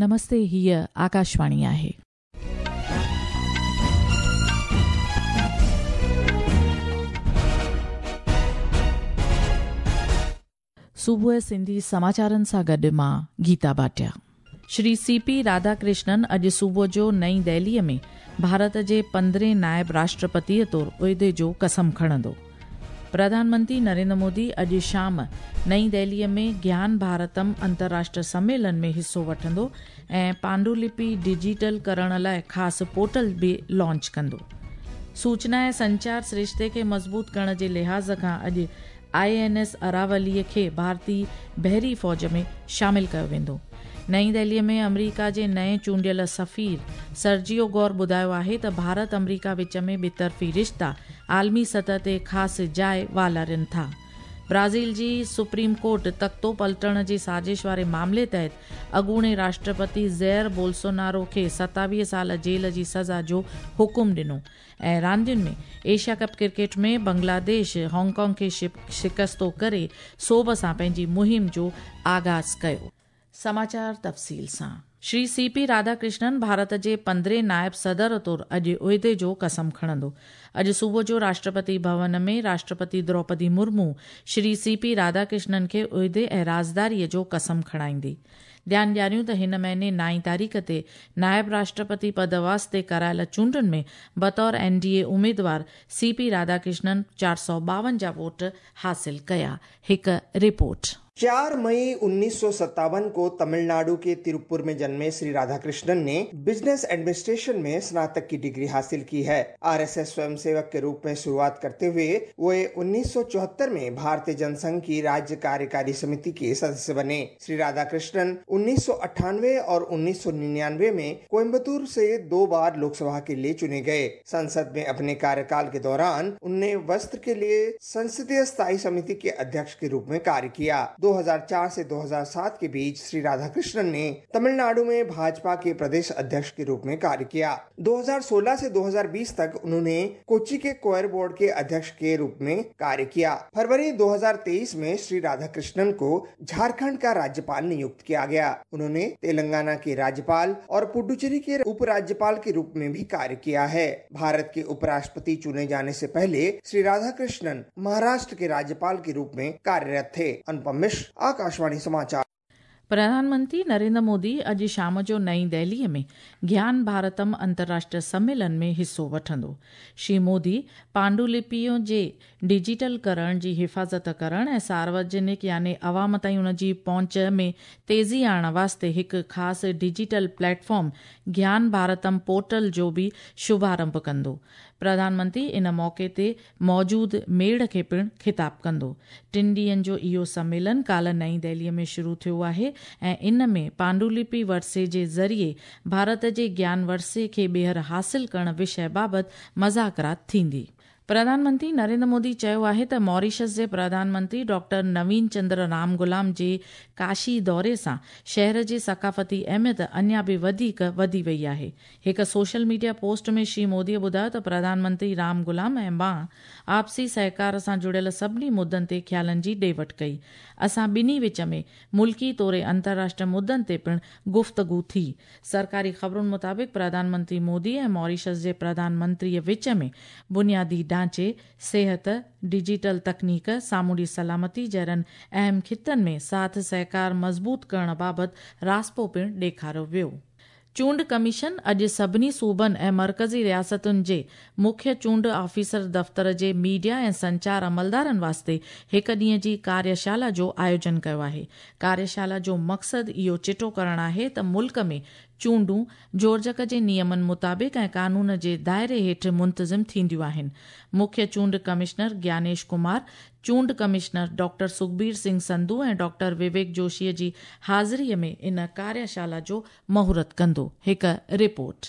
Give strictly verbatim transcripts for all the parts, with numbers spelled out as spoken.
नमस्ते, हीअ आकाशवाणी आहे। सुबुह सिंधी समाचारनि सां गॾु मां गीता भाटिया। श्री सी पी राधाकृष्णन अॼु सुबुह जो नई दिल्लीअ में भारत जे पंद्रहें नायब राष्ट्रपतिअ तौरु उहिदे जो कसम खणंदो। प्रधानमंत्री नरेंद्र मोदी अॼु शाम नई दिल्लीअ में ज्ञान भारतम अंतर्राष्ट्रीय सम्मेलन में हिस्सो वठंदो ऐं पांडुलिपि डिजिटल करण लाइ ख़ासि पोर्टल बि लॉन्च कंदो। सूचना ऐं संचार सिरिश्ते खे मज़बूत करण जे लिहाज़ खां अॼु आई एन एस अरावलीअ खे भारतीय बहरी फ़ौज में शामिल कयो वेंदो। नई दिल्लीअ में अमरीका जे नए चूंडियल सफ़ीर सर्जियो गौर ॿुधायो आहे त भारत अमरीका विच में ॿितरफ़ी रिश्ता आलमी सतह ते ख़ासि जाइ वालारियनि था। ब्राज़ील जी सुप्रीम कोर्ट तख़्तो पलटण जी साज़िश वारे मामले तहत अॻूणे राष्ट्रपति ज़ेयर बोल्सोनारो खे सतावीह साल जेल जी सज़ा जो हुकुम ॾिनो। ऐं रांदियुनि में एशिया कप क्रिकेट में बांग्लादेश हांगकांग खे शिकस्तो करे सोभ सां पंहिंजी मुहिम जो आगाज़ कयो। समाचार तफ़सील सां। श्री सी पी राधाकृष्णन भारत जे पंद्रहें नायब सदर तौरु अॼु उहिदे जो कसम खणंदो। अॼु सुबुह जो राष्ट्रपति भवन में राष्ट्रपति द्रौपदी मुर्मू श्री सी पी राधाकृष्णन खे उहिदे ऐं राज़दारीअ जो कसम खणाईंदी। ध्यानु ॾियारियूं त हिन महीने नाई तारीख़ ते नायब राष्ट्रपति पद वास्ते करायल चूंडुनि में बतौर एन डी ए उम्मीदवार सी पी राधाकृष्णन चार सौ ॿावंजाह वोट हासिल कया। हिकु रिपोर्ट। चार मई उन्नीस सौ सत्तावन को तमिलनाडु के तिरुपुर में जन्मे श्री राधाकृष्णन ने बिजनेस एडमिनिस्ट्रेशन में स्नातक की डिग्री हासिल की है। आर एस एस स्वयंसेवक के रूप में शुरुआत करते हुए वे उन्नीस सौ चौहत्तर में भारतीय जनसंघ की राज्य कार्यकारी समिति के सदस्य बने। श्री राधाकृष्णन उन्नीस सौ अट्ठानवे और उन्नीस सौ निन्यानवे में कोयम्बतूर से दो बार लोकसभा के लिए चुने गए। संसद में अपने कार्यकाल के दौरान उन्होंने वस्त्र के लिए संसदीय स्थायी समिति के अध्यक्ष के रूप में कार्य किया। दो हज़ार चार से दो हज़ार सात के बीच श्री राधाकृष्णन ने तमिलनाडु में भाजपा के प्रदेश अध्यक्ष के रूप में कार्य किया। दो हज़ार सोलह से दो हज़ार बीस तक उन्होंने कोच्चि के कोयर बोर्ड के अध्यक्ष के रूप में कार्य किया। फरवरी दो हज़ार तेईस में श्री राधाकृष्णन को झारखंड का राज्यपाल नियुक्त किया गया। उन्होंने तेलंगाना के राज्यपाल और पुडुचेरी के उपराज्यपाल के रूप में भी कार्य किया है। भारत के उपराष्ट्रपति चुने जाने से पहले श्री राधाकृष्णन महाराष्ट्र के राज्यपाल के रूप में कार्यरत थे। अनुपम मिश्र, आकाशवाणी समाचार। प्रधानमंत्री नरेंद्र मोदी अॼु शाम जो नई दिल्लीअ में ज्ञान भारतम अंतर्राष्ट्रीय सम्मेलन में हिस्सो वठंदो। श्री मोदी पांडुलिपियों जे डिजिटल करण जी हिफ़ाज़त करण ऐं सार्वजनिक यानी अवाम ताईं उन जी पहुच में तेज़ी आणण वास्ते हिकु ख़ासि डिजिटल प्लेटफॉर्म ज्ञान भारतम पोर्टल जो बि शुभारंभ कंदो। प्रधानमंत्री इन मौक़े ते मौजूद मेड़ खे पिणु ख़िताब कंदो। टिनि ॾींहनि जो इहो सम्मेलन काल्ह नई दिल्लीअ में शुरू थियो आहे ऐं इन में पांडुलिपि वरसे जे ज़रिए भारत जे ज्ञान वरसे खे ॿीहर हासिल करण विषय बाबति मज़ाकरात थींदी। प्रधानमंत्री नरेंद्र मोदी चयो आहे त मॉरिशस जे प्रधानमंत्री डॉक्टर नवीन चंद्र रामगुलाम जे काशी दौरे सां शहर जी सक़ाफ़ती अहमियत अञा बि वधीक वधी वई आहे। हिकु सोशल मीडिया पोस्ट में श्री मोदीअ ॿुधायो त प्रधानमंत्री रामगुलाम ऐं मां आपसी सहकार सां जुड़ियल सभिनी मुद्दनि ते ख़्यालनि जी ॾे वठि कई। असां ॿिन्ही विच में मुल्की तौरु अंतर्राष्ट्रीय मुद्दनि ते पिणु गुफ़्तगू थी। सरकारी ख़बरुनि मुताबिक़ प्रधानमंत्री मोदी ऐं मॉरिशस जे प्रधानमंत्रीअ विच में बुनियादी ढांचे, सेहत, डिजिटल तकनीक, सामूंडी सलामती जहिड़नि अहम खितनि में साथ सहकार मज़बूत करण बाबति रासपो पिणु ॾेखारियो वियो। चूंड कमीशन अॼु सभिनी सूबनि ऐं मर्कज़ी रियासतुनि जे मुख्य चूंड ऑफिसर दफ़्तर जे मीडिया ऐं संचार अमलदारनि वास्ते हिकु ॾींहं जी कार्यशाला जो आयोजन कयो आहे। कार्यशाला जो मक़सदु इहो चिटो करणु आहे त मुल्क में चूंडूं जोरजक जे नियमनि मुताबिक़ ऐं कानून जे दायरे हेठि मुंतज़िम थींदियूं आहिनि। मुख्य चूंड कमिश्नर ज्ञानेश कुमार, चूंड कमिश्नर डॉक्टर सुखबीर सिंह संधू ऐं डॉक्टर विवेक जोशीअ जी हाज़िरीअ में इन कार्यशाला जो महूरत कंदो। हिकु रिपोर्ट।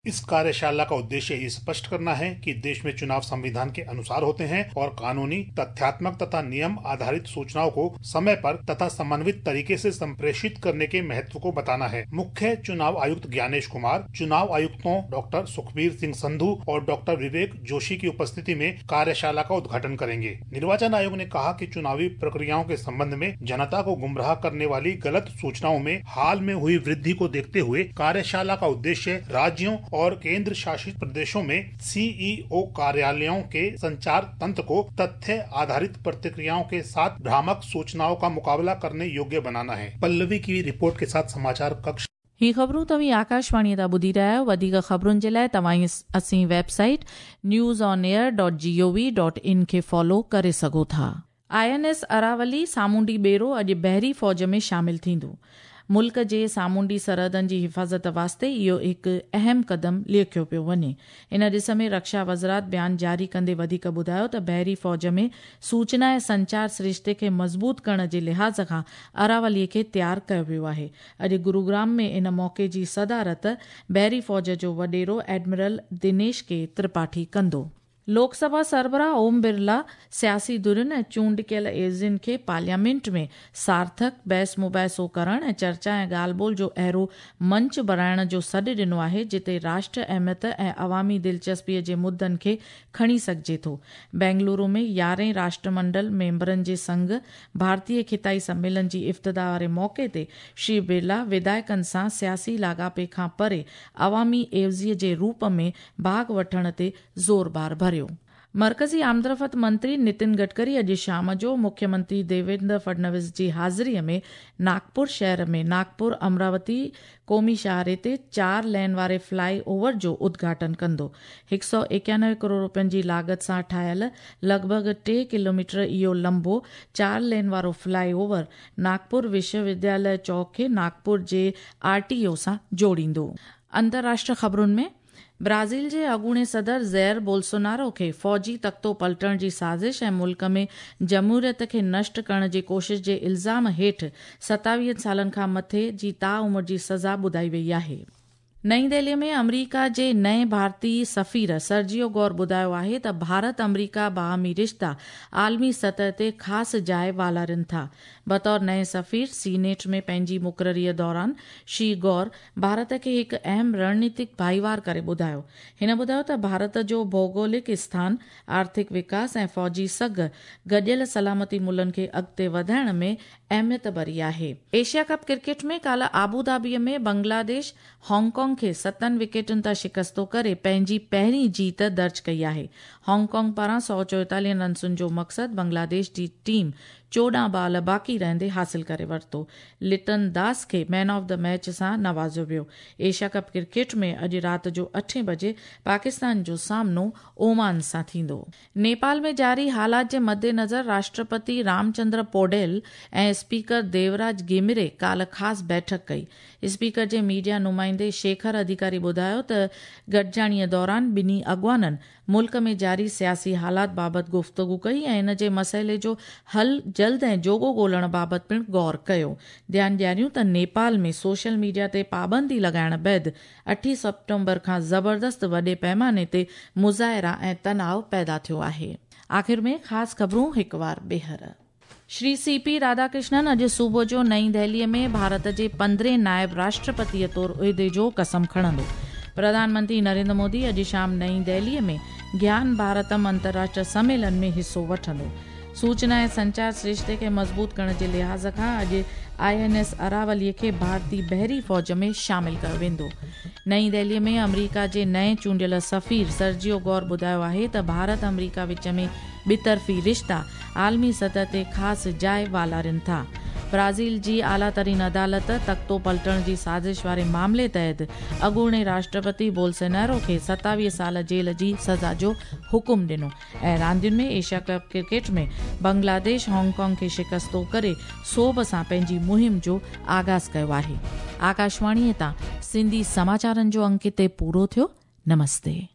इस कार्यशाला का उद्देश्य ये स्पष्ट करना है कि देश में चुनाव संविधान के अनुसार होते हैं और कानूनी, तथ्यात्मक तथा नियम आधारित सूचनाओं को समय पर तथा समन्वित तरीके से संप्रेषित करने के महत्व को बताना है। मुख्य चुनाव आयुक्त ज्ञानेश कुमार, चुनाव आयुक्तों डॉक्टर सुखबीर सिंह संधू और डॉक्टर विवेक जोशी की उपस्थिति में कार्यशाला का उद्घाटन करेंगे। निर्वाचन आयोग ने कहा कि चुनावी प्रक्रियाओं के संबंध में जनता को गुमराह करने वाली गलत सूचनाओं में हाल में हुई वृद्धि को देखते हुए कार्यशाला का उद्देश्य राज्यों और केंद्र शासित प्रदेशों में सीईओ कार्यालयों के संचार तंत्र को तथ्य आधारित प्रतिक्रियाओं के साथ भ्रामक सूचनाओं का मुकाबला करने योग्य बनाना है। पल्लवी की रिपोर्ट के साथ समाचार कक्ष। ही ख़बरूं तव्हीं आकाशवाणी तां ॿुधी रहिया आहियो। वधीक ख़बरुनि जे लाइ तव्हां असीं website news on air dot G O V dot in खे फॉलो करे सघो था। आई एन एस अरावली सामूंडी ॿेड़ो अॼु बहरी फ़ौज में शामिल थींदो। मुल्क जे सामूंडी सरहदनि जी हिफ़ाज़त वास्ते इहो हिकु अहम क़दम लिखियो पियो वञे। इन ॾिस में रक्षा वज़रात बयान जारी कंदे वधीक ॿुधायो त बहरी फ़ौज में सूचना ऐं संचार सिरिश्ते खे मज़बूत करण जे लिहाज़ खां अरावलीअ खे तयारु कयो वियो आहे। अॼु गुरुग्राम में इन मौक़े जी सदारत बहरी फ़ौज जो वॾेरो एडमिरल दिनेश के त्रिपाठी कंदो। लोकसभा सरबराह ओम बिरला सियासी धुरियुनि ऐं चूंड कयल एज़ियुनि खे पार्लियामेंट में सार्थक बहस मुबहसो करण ऐं चर्चा ऐं ॻाल्हि ॿोल जो अहिड़ो मंच बणाइण जो सॾु ॾिनो आहे जिते राष्ट्र अहमियत ऐं अवामी दिलचस्पीअ जे मुद्दनि खे खणी सघिजे थो। बेंगलुरु में यारहें राष्ट्रमंडल मेंबरनि जे संघ भारतीय खिताई सम्मेलन जी इफ़्तिदा वारे मौक़े ते श्री बिरला विधायकनि सां सियासी लाॻापे खां परे अवामी एवज़ीअ जे रूप में भाग वठण ते ज़ोरबार भरियो। मरकज़ी आमदरफ़त मंत्री नितिन गडकरी अॼु शाम जो मुख्यमंत्री देवेंद्र फडणवीस जी हाज़िरीअ में नागपुर शहर में नागपुर अमरावती क़ौमी शाहरे ते चार लेन वारे फ्लाई ओवर जो उद्घाटन कंदो। हिकु सौ एकानवे करोड़ रुपयनि जी लागत सां ठाहियल लॻभॻि टे किलोमीटर इहो लंबो चार लेन वारो फ्लाई ओवर नागपुर विश्वविद्यालय चौक खे नागपुर जे आर टी ओ सां जोड़ींदो। अंतर्राष्ट्रीय ख़बरुनि में ब्राज़ील जे अॻूणे सदर ज़ैर बोल्सोनारो खे फ़ौजी तख़्तो पलटण जी साज़िश ऐं मुल्क में जमहूरियत खे नष्ट करण जी कोशिश जे इल्ज़ाम हेठि सतावीह सालनि खां मथे जी ताउमिर जी सज़ा ॿुधाई वई आहे। नईं दिल्लीअ में अमरीका जे नए भारतीय सफ़ीर सर्जियो गौर ॿुधायो आहे त भारत अमरीका बाहमी रिश्ता आलमी सतह ते ख़ासि जाइ वालारिन था। बतौर नए सफ़ीर सीनेट में पंहिंजी मुक़ररीअ दौरान श्री गौर भारत खे हिकु अहम रणनीतिक भाईवार करे ॿुधायो। हिन ॿुधायो त भारत जो भौगोलिक स्थान, आर्थिक विकास ऐं फ़ौजी सघ गॾियल सलामती मुल्कनि खे अॻिते वधाइण में अहमियत भरी आहे। एशिया कप क्रिकेट में काल्ह आबूधाबीअ में बांग्लादेश हांगकांग खे सतनि विकेटुनि तां शिकस्तो करे पंहिंजी पहिरीं जीत दर्ज कई आहे। हांगकांग पारां सौ चोएतालीह रन्सुनि जो मक़सदु बांग्लादेश जी टीम चोॾहं बाल बाक़ी रहंदे हासिल करे वरितो। लिटन दास खे मैन ऑफ द मैच सां नवाज़ियो वियो। एशिया कप क्रिकेट में अॼु राति जो अठे बजे पाकिस्तान जो सामनो ओमान सां थींदो। नेपाल में जारी हालात जे मद्देनज़र राष्ट्रपति रामचंद्र पौडेल ऐं स्पीकर देवराज गिमिरे काल्ह ख़ासि बैठक कई। स्पीकर जे मीडिया नुमाइंदे शेखर अधिकारी ॿुधायो त गॾजाणीअ दौरान ॿिन्ही अॻवाननि मुल्क में जारी सियासी हालात बाबति गुफ़्तगू कई ऐं इन जे मसइले जो हल जल्द ऐं जोॻो ॻोल्हण बाबति पिणु गौर कयो। ध्यानु ॾियारियूं त नेपाल में सोशल मीडिया ते पाबंदी लॻाइण बैदि अठी सेप्टेम्बर खां ज़बरदस्त वॾे पैमाने ते मुज़ाहिरा ऐं तनाव पैदा थियो आहे। आख़िर में ख़ासि ख़बरूं हिकु बार ॿीहर। श्री सी पी राधाकृष्णन अॼु सुबुह जो नईं दिल्लीअ में भारत जे पंद्रहें नायब राष्ट्रपतिअ तौरु उहिदे जो कसम खणंदो। प्रधानमंत्री नरेंद्र मोदी अॼु शाम नईं दिल्लीअ में ज्ञान भारतम अंतर्राष्ट्रीय सम्मेलन में हिसो वठंदो। सूचना ऐं संचार सिरिश्ते खे मज़बूत करण जे लिहाज़ खां अॼु आई एन एस अरावलीअ खे भारतीय बहरी फ़ौज में शामिल कयो वेंदो। नईं दिल्लीअ में अमरीका जे नए चूंडियल सफ़ीर सर्जियो गौर ॿुधायो आहे त भारत अमरीका विच में ॿितरफ़ी रिश्ता आलमी सतह ते ख़ासि जाइ वालारिन था। ब्राज़ील जी आला तरीन अदालत तख़्तो पलटण जी साज़िश वारे मामले तहत अॻूणे राष्ट्रपति बोल्सोनारो खे सतावीह साल जेल जी सज़ा जो हुकुम ॾिनो। ऐं रांदियुनि में एशिया कप क्रिकेट में बांग्लादेश हांगकांग खे शिकस्तो करे सोभ सां पंहिंजी मुहिम जो आगाज़ कयो आहे। आकाशवाणीअ तां सिंधी समाचारनि जो अंक ते पूरो थियो। नमस्ते।